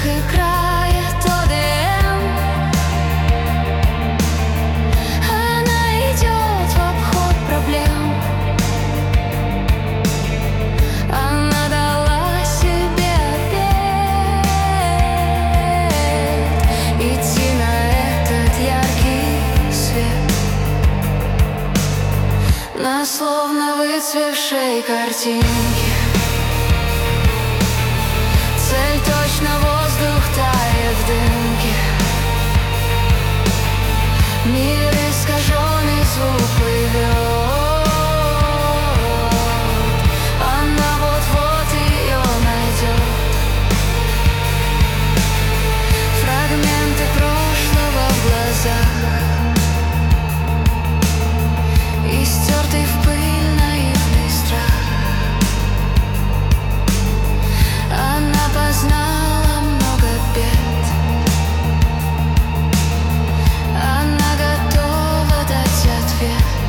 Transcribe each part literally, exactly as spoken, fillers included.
играет о дэ эм. Она идет в обход проблем. Она дала себе обет идти на этот яркий свет, на словно выцвевшей картинке. Цель точно, воздух тает в дымке. Мир искаженный, звук плывет. Она вот-вот ее найдет. Фрагменты прошлого в глазах и стертый в пыль наивный страх. Она познала много бед. Она готова дать ответ.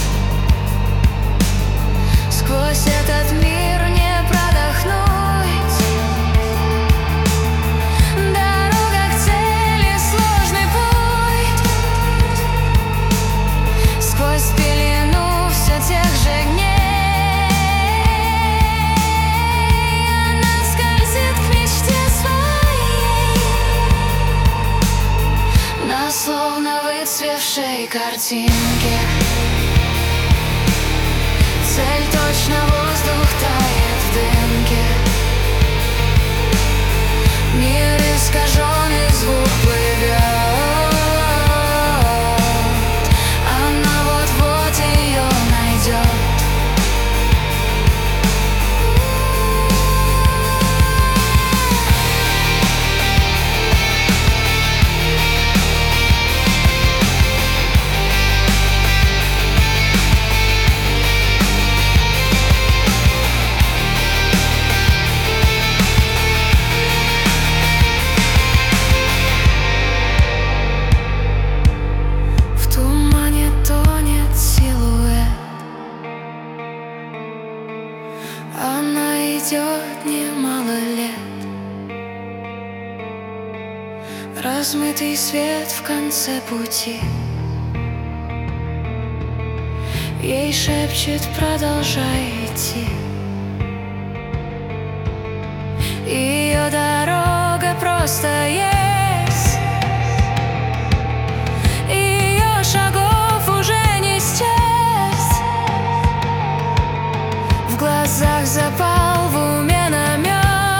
Сквозь этот мир не продохнуть. Дорога к цели, сложный путь. Сквозь пелену все тех же дней. Словно выцвевшей картинке. Цель точно, воздух тает в дымке. Мир искаженный, звук плывет. Она вот-вот ее найдет. Она идет немало лет. Размытый свет в конце пути. Ей шепчет: продолжай идти. Ее дорога просто есть. Ее шагов уже не счесть. В глазах запал, в уме намек.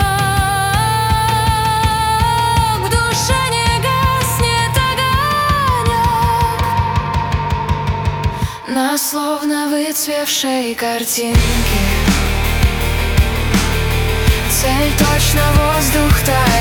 В душе не гаснет огонек. На словно выцвевшей картинке. Цель точно, воздух тает.